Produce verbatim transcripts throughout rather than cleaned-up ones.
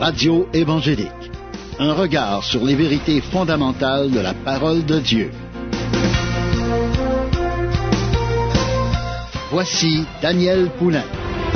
Radio évangélique. Un regard sur les vérités fondamentales de la parole de Dieu. Voici Daniel Poulain.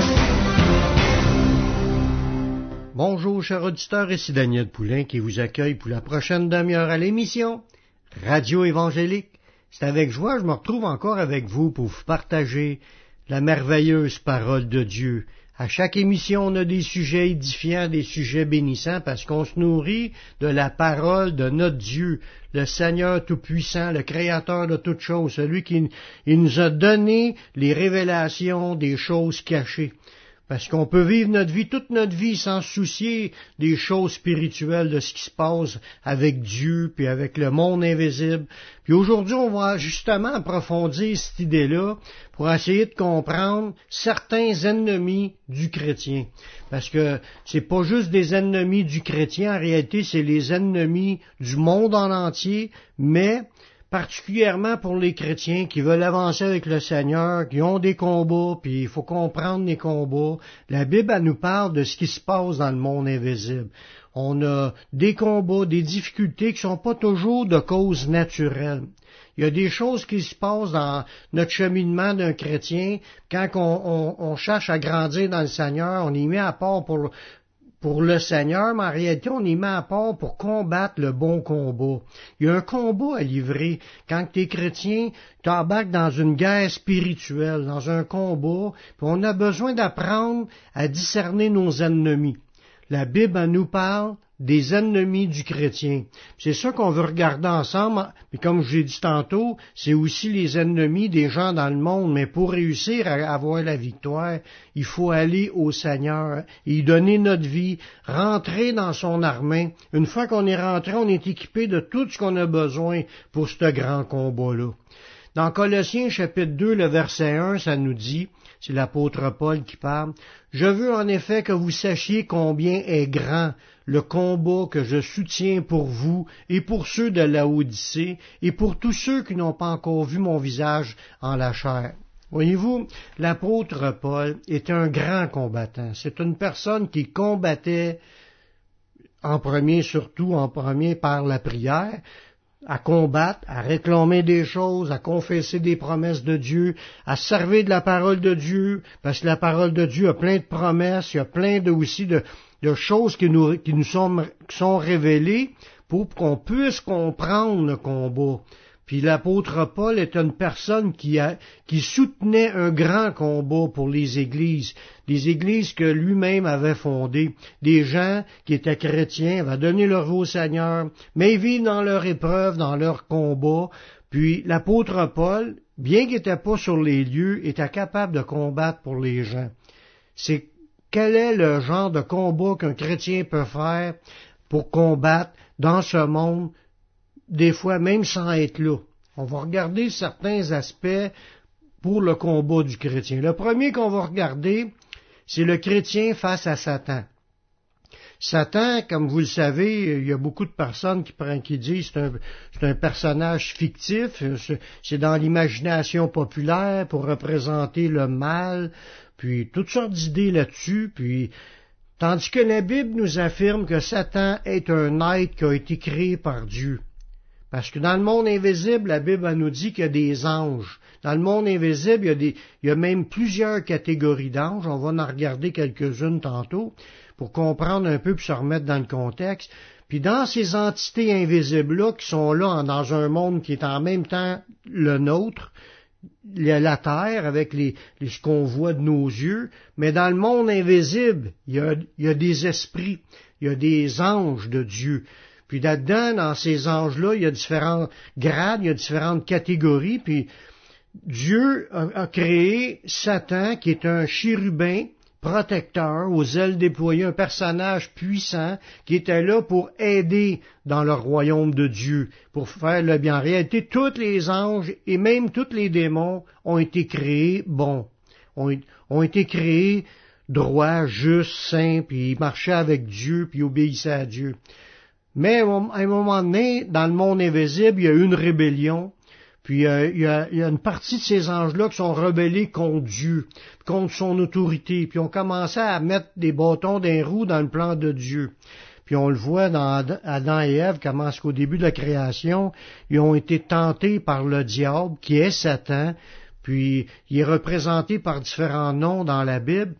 Bonjour, chers auditeurs, ici Daniel Poulain qui vous accueille pour la prochaine demi-heure à l'émission Radio évangélique. C'est avec joie que je me retrouve encore avec vous pour vous partager la merveilleuse parole de Dieu. À chaque émission, on a des sujets édifiants, des sujets bénissants, parce qu'on se nourrit de la parole de notre Dieu, le Seigneur Tout-Puissant, le Créateur de toutes choses, celui qui il nous a donné les révélations des choses cachées. Parce qu'on peut vivre notre vie, toute notre vie, sans se soucier des choses spirituelles, de ce qui se passe avec Dieu, puis avec le monde invisible. Puis aujourd'hui, on va justement approfondir cette idée-là pour essayer de comprendre certains ennemis du chrétien. Parce que c'est pas juste des ennemis du chrétien, en réalité, c'est les ennemis du monde en entier, mais particulièrement pour les chrétiens qui veulent avancer avec le Seigneur, qui ont des combats, puis il faut comprendre les combats. La Bible, elle nous parle de ce qui se passe dans le monde invisible. On a des combats, des difficultés qui sont pas toujours de cause naturelle. Il y a des choses qui se passent dans notre cheminement d'un chrétien. Quand on, on, on cherche à grandir dans le Seigneur, on y met à part pour... pour le Seigneur, mais en réalité, on y met à part pour combattre le bon combat. Il y a un combat à livrer. Quand tu es chrétien, tu embarques dans une guerre spirituelle, dans un combat, puis on a besoin d'apprendre à discerner nos ennemis. La Bible elle nous parle des ennemis du chrétien. C'est ça qu'on veut regarder ensemble, mais comme je l'ai dit tantôt, c'est aussi les ennemis des gens dans le monde, mais pour réussir à avoir la victoire, il faut aller au Seigneur, y donner notre vie, rentrer dans son armée. Une fois qu'on est rentré, on est équipé de tout ce qu'on a besoin pour ce grand combat-là. Dans Colossiens chapitre deux, le verset un, ça nous dit, c'est l'apôtre Paul qui parle, « Je veux en effet que vous sachiez combien est grand le combat que je soutiens pour vous et pour ceux de Laodicée et pour tous ceux qui n'ont pas encore vu mon visage en la chair. » Voyez-vous, l'apôtre Paul est un grand combattant. C'est une personne qui combattait en premier, surtout en premier par la prière, à combattre, à réclamer des choses, à confesser des promesses de Dieu, à servir de la parole de Dieu, parce que la parole de Dieu a plein de promesses, il y a plein de, aussi de, de choses qui nous, qui nous sont, qui sont révélées pour qu'on puisse comprendre le combat. Puis l'apôtre Paul est une personne qui, a, qui soutenait un grand combat pour les églises, des églises que lui-même avait fondées, des gens qui étaient chrétiens, avaient donné leur vie au Seigneur, mais ils vivent dans leur épreuve, dans leur combat. Puis l'apôtre Paul, bien qu'il n'était pas sur les lieux, était capable de combattre pour les gens. C'est quel est le genre de combat qu'un chrétien peut faire pour combattre dans ce monde, des fois même sans être là. On va regarder certains aspects pour le combat du chrétien. Le premier qu'on va regarder, c'est le chrétien face à Satan. Satan, comme vous le savez, il y a beaucoup de personnes qui, qui disent que c'est un, c'est un personnage fictif, c'est dans l'imagination populaire pour représenter le mal, puis toutes sortes d'idées là-dessus, puis tandis que la Bible nous affirme que Satan est un être qui a été créé par Dieu. Parce que dans le monde invisible, la Bible nous dit qu'il y a des anges. Dans le monde invisible, il y a, des, il y a même plusieurs catégories d'anges. On va en regarder quelques-unes tantôt pour comprendre un peu puis se remettre dans le contexte. Puis dans ces entités invisibles-là qui sont là dans un monde qui est en même temps le nôtre, la terre avec les, les, ce qu'on voit de nos yeux, mais dans le monde invisible, il y a, il y a des esprits, il y a des anges de Dieu. Puis là-dedans, dans ces anges-là, il y a différents grades, il y a différentes catégories, puis Dieu a, a créé Satan, qui est un chérubin protecteur, aux ailes déployées, un personnage puissant, qui était là pour aider dans le royaume de Dieu, pour faire le bien. En réalité, tous les anges et même tous les démons ont été créés bons, ont, ont été créés droits, justes, saints, puis ils marchaient avec Dieu, puis obéissaient à Dieu. Mais à un moment donné, dans le monde invisible, il y a eu une rébellion, Puis euh, il y a, il y a une partie de ces anges-là qui sont rebellés contre Dieu, contre son autorité, puis ont commencé à mettre des bâtons d'un roues dans le plan de Dieu. Puis on le voit dans Adam et Ève, comment qu'au début de la création, ils ont été tentés par le diable, qui est Satan, puis il est représenté par différents noms dans la Bible.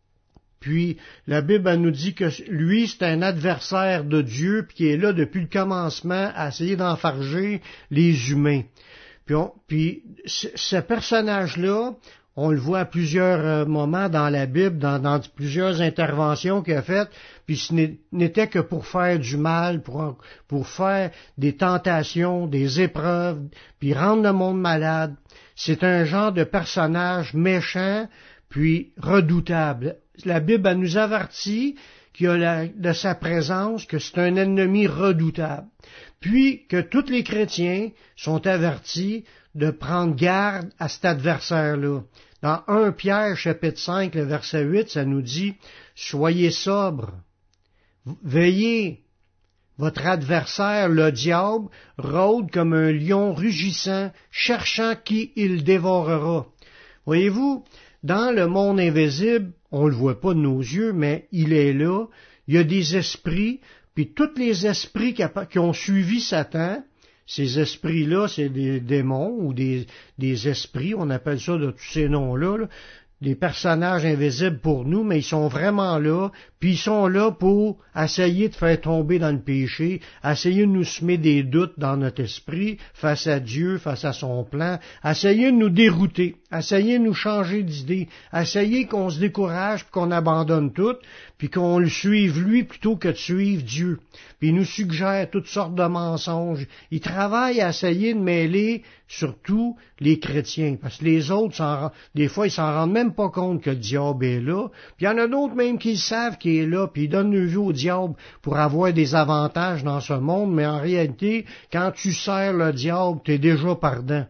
Puis la Bible elle nous dit que lui, c'est un adversaire de Dieu, puis qui est là depuis le commencement à essayer d'enfarger les humains. Puis, on, puis ce personnage-là, on le voit à plusieurs moments dans la Bible, dans, dans plusieurs interventions qu'il a faites, puis ce n'était que pour faire du mal, pour, pour faire des tentations, des épreuves, puis rendre le monde malade. C'est un genre de personnage méchant, puis redoutable. La Bible elle nous avertit qu'il y a la, de sa présence, que c'est un ennemi redoutable. Puis que tous les chrétiens sont avertis de prendre garde à cet adversaire-là. Dans Première Pierre, chapitre cinq, le verset huit, ça nous dit « Soyez sobres, veillez, votre adversaire, le diable, rôde comme un lion rugissant, cherchant qui il dévorera. » Voyez-vous, dans le monde invisible, on le voit pas de nos yeux, mais il est là, il y a des esprits, puis tous les esprits qui, qui ont suivi Satan, ces esprits-là, c'est des démons ou des, des esprits, on appelle ça de tous ces noms-là, là, des personnages invisibles pour nous, mais ils sont vraiment là, puis ils sont là pour essayer de faire tomber dans le péché, essayer de nous semer des doutes dans notre esprit, face à Dieu, face à son plan, essayer de nous dérouter, essayer de nous changer d'idée, essayer qu'on se décourage, puis qu'on abandonne tout, puis qu'on le suive lui plutôt que de suivre Dieu. Puis il nous suggère toutes sortes de mensonges. Il travaille à essayer de mêler surtout les chrétiens, parce que les autres, s'en, des fois, ils s'en rendent même pas compte que le diable est là. Puis il y en a d'autres même qui savent qu'il est là, puis ils donnent le vue au diable pour avoir des avantages dans ce monde, mais en réalité, quand tu sers le diable, tu es déjà pardon.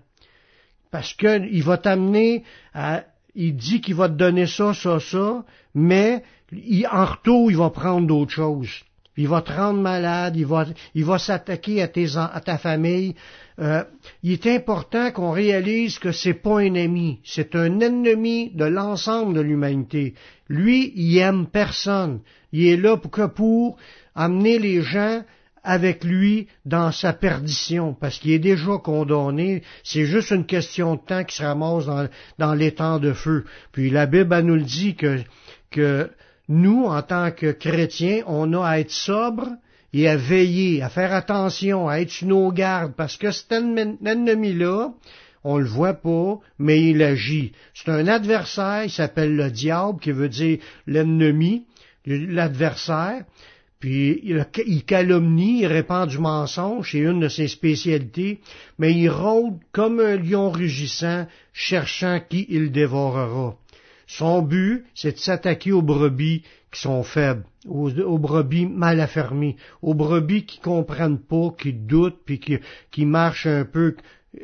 Parce que il va t'amener à... Il dit qu'il va te donner ça, ça, ça, mais il, en retour, il va prendre d'autres choses. Il va te rendre malade, il va, il va s'attaquer à, tes, à ta famille. Euh, il est important qu'on réalise que c'est pas un ennemi, c'est un ennemi de l'ensemble de l'humanité. Lui, il aime personne. Il est là pour que pour amener les gens avec lui dans sa perdition, parce qu'il est déjà condamné. C'est juste une question de temps qu'il se ramasse dans, dans l'étang de feu. Puis la Bible elle nous le dit que, que nous, en tant que chrétiens, on a à être sobres et à veiller, à faire attention, à être sur nos gardes, parce que cet ennemi-là, on le voit pas, mais il agit. C'est un adversaire, il s'appelle le diable, qui veut dire l'ennemi, l'adversaire. Puis il calomnie, il répand du mensonge, c'est une de ses spécialités, mais il rôde comme un lion rugissant, cherchant qui il dévorera. Son but, c'est de s'attaquer aux brebis qui sont faibles, aux, aux brebis mal affermies, aux brebis qui comprennent pas, qui doutent, puis qui, qui marchent un peu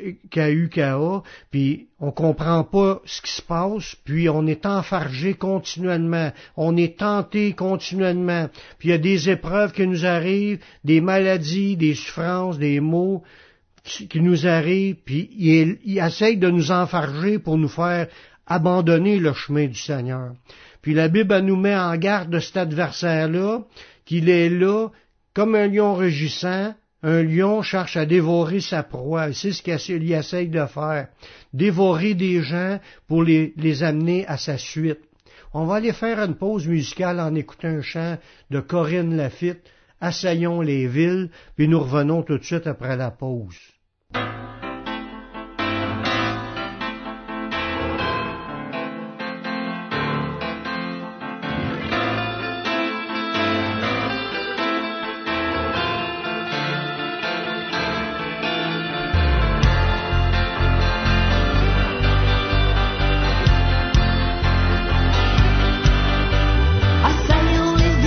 K U K A, puis on comprend pas ce qui se passe, puis on est enfargé continuellement, on est tenté continuellement, puis il y a des épreuves qui nous arrivent, des maladies, des souffrances, des maux qui nous arrivent, puis il, il essaye de nous enfarger pour nous faire abandonner le chemin du Seigneur. Puis la Bible elle nous met en garde de cet adversaire-là, qu'il est là comme un lion rugissant. Un lion cherche à dévorer sa proie, c'est ce qu'il essaye de faire, dévorer des gens pour les, les amener à sa suite. On va aller faire une pause musicale en écoutant un chant de Corinne Lafitte, « Assaillons les villes », puis nous revenons tout de suite après la pause.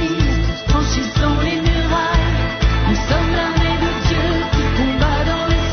Franchissons les murailles, nous sommes l'armée de Dieu qui combat dans les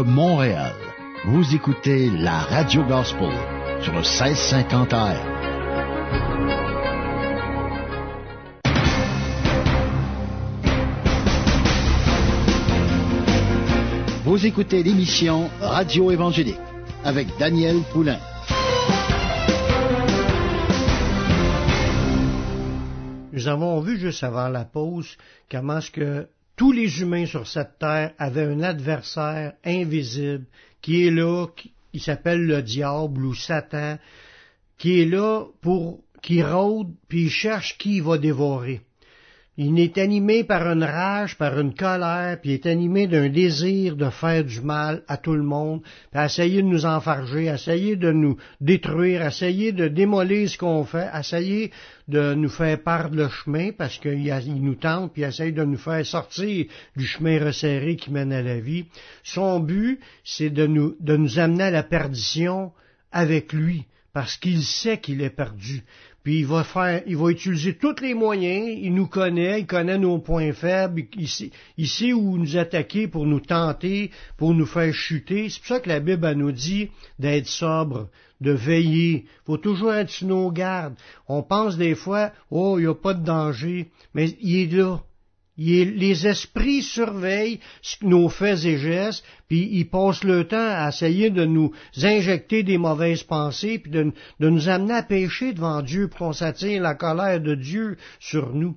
Montréal. Vous écoutez la Radio Gospel sur le seize cinquante A M. Vous écoutez l'émission Radio Évangélique avec Daniel Poulain. Nous avons vu juste avant la pause comment est-ce que tous les humains sur cette terre avaient un adversaire invisible qui est là, qui, il s'appelle le diable ou Satan, qui est là pour, qui rôde puis il cherche qui il va dévorer. Il est animé par une rage, par une colère, puis il est animé d'un désir de faire du mal à tout le monde, puis à essayer de nous enfarger, à essayer de nous détruire, à essayer de démolir ce qu'on fait, à essayer de nous faire perdre le chemin, parce qu'il il nous tente, puis il essaye de nous faire sortir du chemin resserré qui mène à la vie. Son but, c'est de nous, de nous amener à la perdition avec lui, parce qu'il sait qu'il est perdu. Puis il va faire, il va utiliser tous les moyens, il nous connaît, il connaît nos points faibles, il sait, il sait où nous attaquer pour nous tenter, pour nous faire chuter. C'est pour ça que la Bible elle nous dit d'être sobre, de veiller. Il faut toujours être sur nos gardes. On pense des fois, oh, il n'y a pas de danger, mais il est là. Il est, les esprits surveillent nos faits et gestes, puis ils passent le temps à essayer de nous injecter des mauvaises pensées, puis de, de nous amener à pécher devant Dieu, pour qu'on s'attire la colère de Dieu sur nous.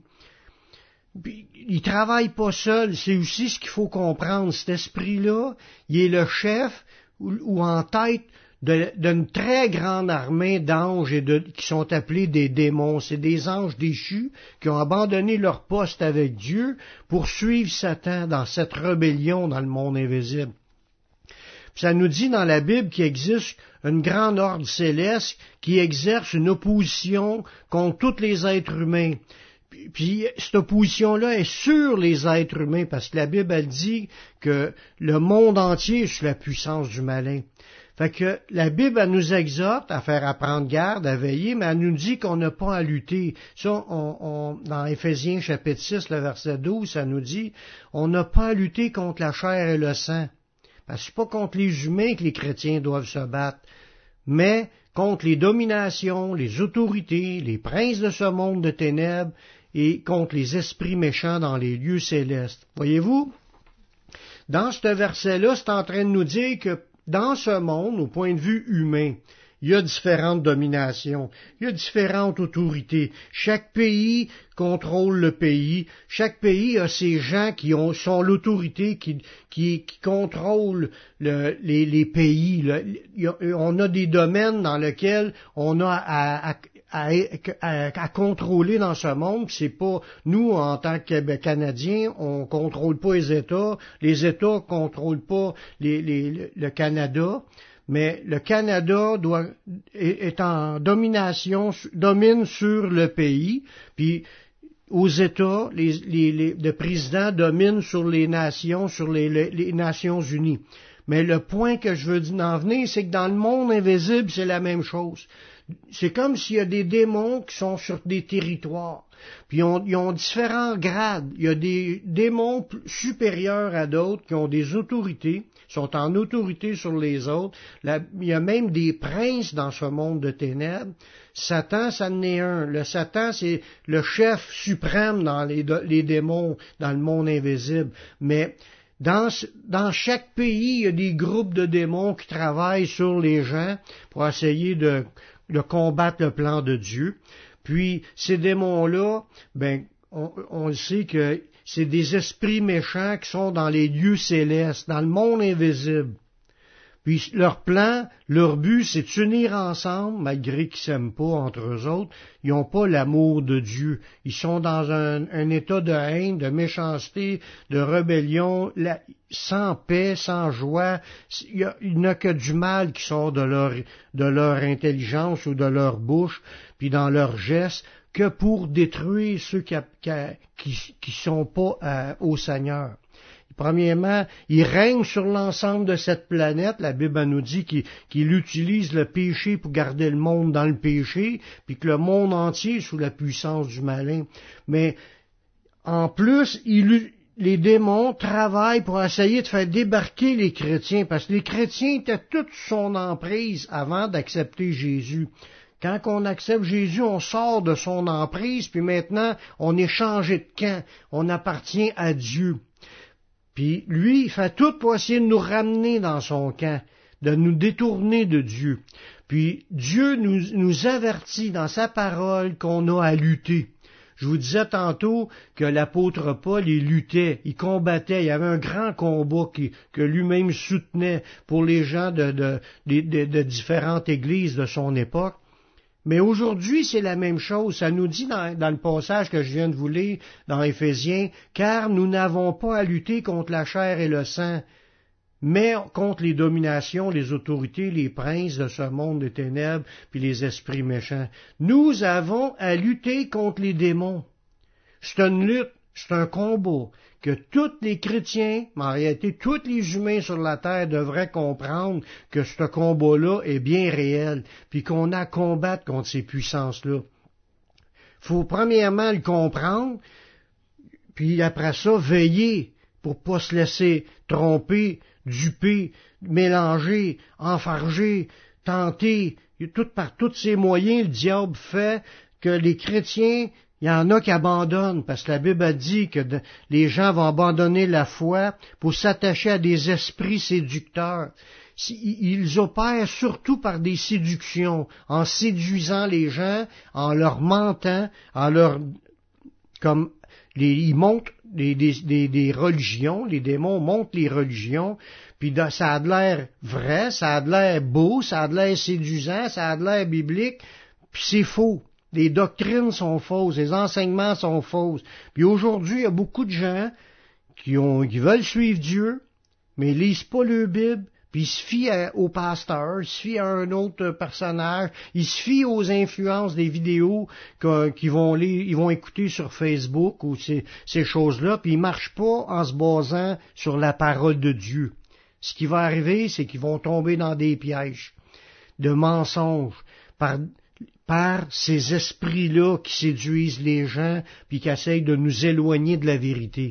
Puis, il travaille pas seul, c'est aussi ce qu'il faut comprendre. Cet esprit-là, il est le chef ou, ou en tête d'une très grande armée d'anges et de, qui sont appelés des démons. C'est des anges déchus qui ont abandonné leur poste avec Dieu pour suivre Satan dans cette rébellion dans le monde invisible. Puis ça nous dit dans la Bible qu'il existe une grande ordre céleste qui exerce une opposition contre tous les êtres humains. Puis, puis cette opposition-là est sur les êtres humains, parce que la Bible elle dit que le monde entier est sous la puissance du malin. Fait que la Bible, elle nous exhorte à faire apprendre garde, à veiller, mais elle nous dit qu'on n'a pas à lutter. Ça, on, on, dans Éphésiens chapitre six, le verset douze, ça nous dit, on n'a pas à lutter contre la chair et le sang. Parce que c'est pas contre les humains que les chrétiens doivent se battre, mais contre les dominations, les autorités, les princes de ce monde de ténèbres et contre les esprits méchants dans les lieux célestes. Voyez-vous, dans ce verset-là, c'est en train de nous dire que dans ce monde, au point de vue humain, il y a différentes dominations, il y a différentes autorités. Chaque pays contrôle le pays. Chaque pays a ses gens qui ont, sont l'autorité, qui, qui, qui contrôlent le, les, les pays. Le, y a, on a des domaines dans lesquels on a à, à À, à, à contrôler dans ce monde. C'est pas nous en tant que Canadiens, on contrôle pas les États, les États contrôlent pas les, les, le Canada, mais le Canada doit est, est en domination, domine sur le pays, puis aux États, les, les, les, le président domine sur les nations, sur les, les, les Nations Unies. Mais le point que je veux en venir, c'est que dans le monde invisible, c'est la même chose. C'est comme s'il y a des démons qui sont sur des territoires. Puis ils ont, ils ont différents grades. Il y a des démons supérieurs à d'autres qui ont des autorités, sont en autorité sur les autres. Là, il y a même des princes dans ce monde de ténèbres. Satan, ça en est un. Le Satan, c'est le chef suprême dans les, les démons, dans le monde invisible. Mais Dans, dans chaque pays, il y a des groupes de démons qui travaillent sur les gens pour essayer de, de combattre le plan de Dieu. Puis, ces démons-là, ben, on, on sait que c'est des esprits méchants qui sont dans les lieux célestes, dans le monde invisible. Puis leur plan, leur but, c'est de s'unir ensemble, malgré qu'ils s'aiment pas entre eux autres. Ils n'ont pas l'amour de Dieu. Ils sont dans un, un état de haine, de méchanceté, de rébellion, la, sans paix, sans joie. Il n'y a que du mal qui sort de leur, de leur intelligence ou de leur bouche, puis dans leurs gestes, que pour détruire ceux qui qui, qui sont pas euh, au Seigneur. Premièrement, il règne sur l'ensemble de cette planète. La Bible nous dit qu'il, qu'il utilise le péché pour garder le monde dans le péché, puis que le monde entier est sous la puissance du malin. Mais en plus, il, les démons travaillent pour essayer de faire débarquer les chrétiens, parce que les chrétiens étaient toute son emprise avant d'accepter Jésus. Quand on accepte Jésus, on sort de son emprise, puis maintenant, on est changé de camp. On appartient à Dieu. Puis lui, il fait tout pour essayer de nous ramener dans son camp, de nous détourner de Dieu. Puis Dieu nous, nous avertit dans sa parole qu'on a à lutter. Je vous disais tantôt que l'apôtre Paul, il luttait, il combattait, il y avait un grand combat qui, que lui-même soutenait pour les gens de, de, de, de, de différentes églises de son époque. Mais aujourd'hui, c'est la même chose. Ça nous dit dans, dans le passage que je viens de vous lire dans Éphésiens, « Car nous n'avons pas à lutter contre la chair et le sang, mais contre les dominations, les autorités, les princes de ce monde de ténèbres, puis les esprits méchants. Nous avons à lutter contre les démons. » C'est une lutte, c'est un combat que tous les chrétiens, mais en réalité tous les humains sur la terre devraient comprendre que ce combat-là est bien réel, puis qu'on a à combattre contre ces puissances-là. Il faut premièrement le comprendre, puis après ça, veiller pour pas se laisser tromper, duper, mélanger, enfarger, tenter. Tout, par tous ces moyens, le diable fait que les chrétiens, il y en a qui abandonnent, parce que la Bible a dit que de, les gens vont abandonner la foi pour s'attacher à des esprits séducteurs. Ils opèrent surtout par des séductions, en séduisant les gens, en leur mentant, en leur... comme les, ils montent des, des, des, des religions, les démons montent les religions, puis ça a de l'air vrai, ça a de l'air beau, ça a de l'air séduisant, ça a de l'air biblique, puis c'est faux. Les doctrines sont fausses, les enseignements sont fausses. Puis aujourd'hui, il y a beaucoup de gens qui, ont, qui veulent suivre Dieu, mais ils lisent pas le Bible, puis ils se fient à, au pasteur, ils se fient à un autre personnage, ils se fient aux influences des vidéos qu'ils vont, lire, ils vont écouter sur Facebook ou ces, ces choses-là, puis ils marchent pas en se basant sur la parole de Dieu. Ce qui va arriver, c'est qu'ils vont tomber dans des pièges de mensonges par... par ces esprits-là qui séduisent les gens puis qui essayent de nous éloigner de la vérité.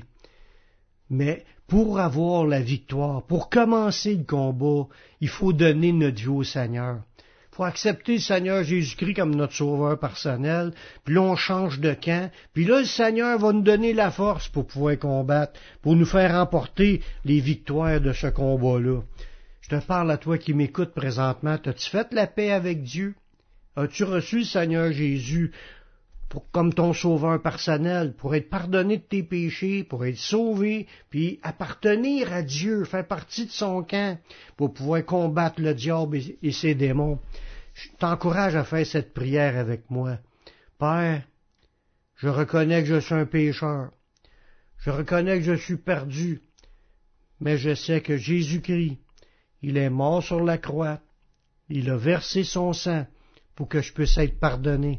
Mais pour avoir la victoire, pour commencer le combat, il faut donner notre vie au Seigneur. Il faut accepter le Seigneur Jésus-Christ comme notre sauveur personnel, puis là on change de camp, puis là le Seigneur va nous donner la force pour pouvoir combattre, pour nous faire remporter les victoires de ce combat-là. Je te parle à toi qui m'écoutes présentement, as-tu fait la paix avec Dieu? As-tu reçu le Seigneur Jésus pour, comme ton sauveur personnel, pour être pardonné de tes péchés, pour être sauvé, puis appartenir à Dieu, faire partie de son camp, pour pouvoir combattre le diable et, et ses démons? Je t'encourage à faire cette prière avec moi. Père, je reconnais que je suis un pécheur. Je reconnais que je suis perdu. Mais je sais que Jésus-Christ, il est mort sur la croix. Il a versé son sang pour que je puisse être pardonné.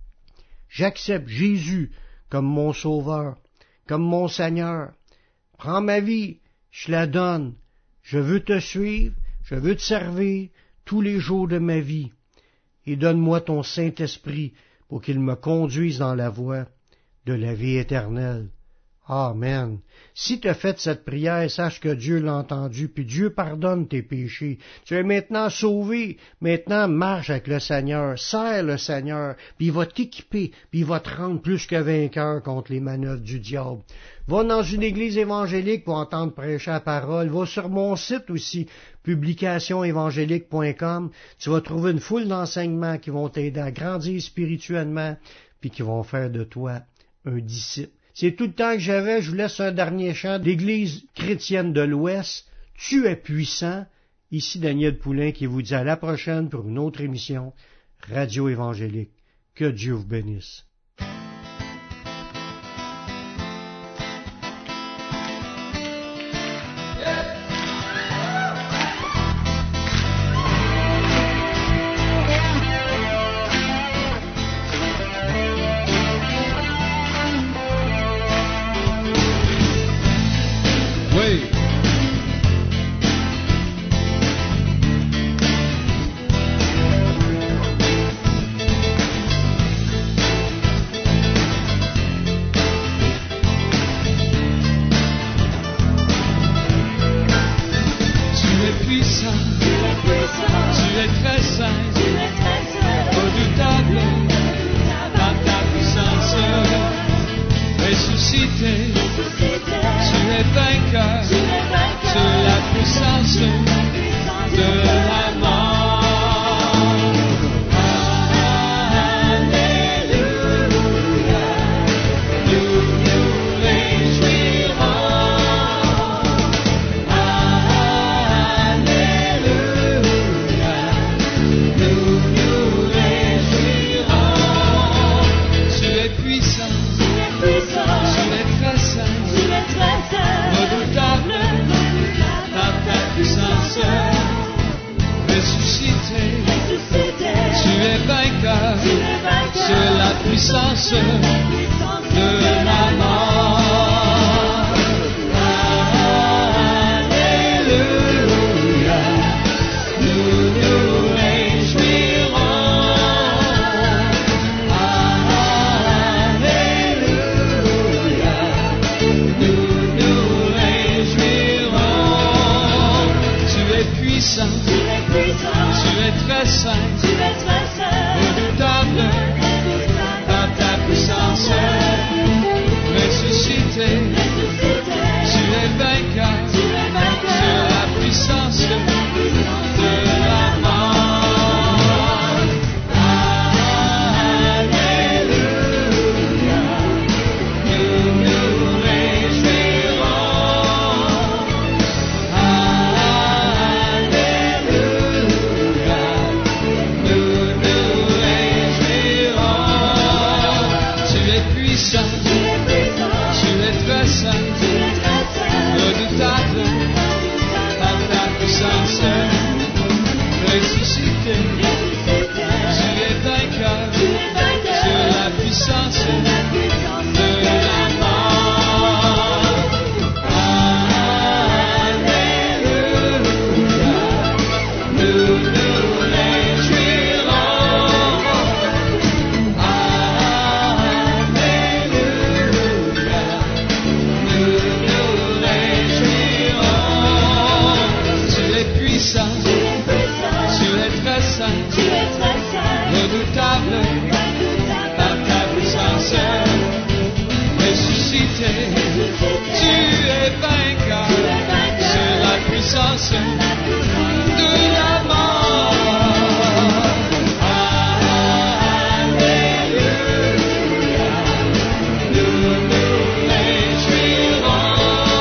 J'accepte Jésus comme mon sauveur, comme mon Seigneur. Prends ma vie, je la donne. Je veux te suivre, je veux te servir tous les jours de ma vie. Et donne-moi ton Saint-Esprit pour qu'il me conduise dans la voie de la vie éternelle. Amen. Si tu as fait cette prière, sache que Dieu l'a entendu, puis Dieu pardonne tes péchés. Tu es maintenant sauvé. Maintenant, marche avec le Seigneur, sers le Seigneur, puis il va t'équiper, puis il va te rendre plus que vainqueur contre les manœuvres du diable. Va dans une église évangélique pour entendre prêcher la parole. Va sur mon site aussi, publication évangélique point com. Tu vas trouver une foule d'enseignements qui vont t'aider à grandir spirituellement, puis qui vont faire de toi un disciple. C'est tout le temps que j'avais. Je vous laisse un dernier chant d'Église chrétienne de l'Ouest. Tu es puissant. Ici Daniel Poulain qui vous dit à la prochaine pour une autre émission Radio Évangélique. Que Dieu vous bénisse. puissance de la mort. Alléluia, nous nous réjouirons. Alléluia, nous nous réjouirons. Tu es puissant, tu es puissant, tu es très saint, tu es très saint, redoutable par ta puissance, ressuscité, tu es vainqueur sur la puissance de la mort. Alléluia, nous nous réjouirons. Alléluia, nous nous réjouirons. Tu es puissant, tu es très saint, redoutable par ta puissance, ressuscité, tu es vainqueur sur la puissance de la mort. Alléluia, nous nous réjouirons. Alléluia, nous nous réjouirons. Tu es puissant, tu es très saint, redoutable par ta puissance, ressuscité, tu es vainqueur sur la puissance de la mort. Alléluia, nous nous réjouirons.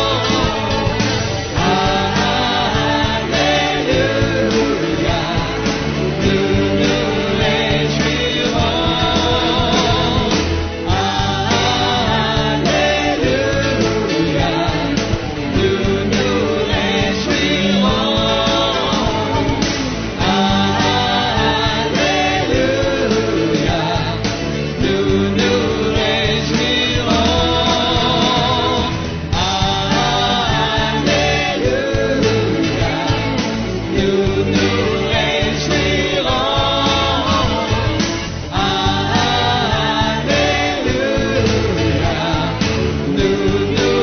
Alléluia, nous nous réjouirons. Alléluia, nous nous réjouirons. Alléluia, nous nous réjouirons. Alléluia, nous nous réjouirons. Alléluia, nous nous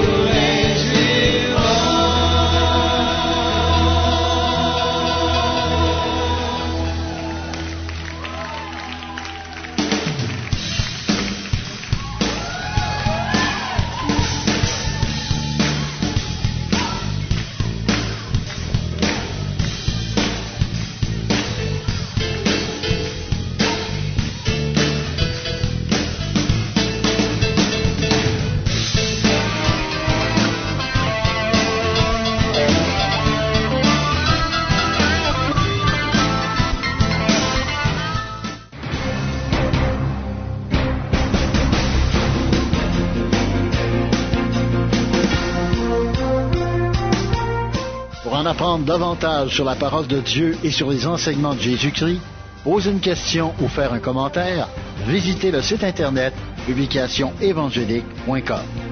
Pour en apprendre davantage sur la parole de Dieu et sur les enseignements de Jésus-Christ, poser une question ou faire un commentaire, visitez le site internet publication évangélique point com.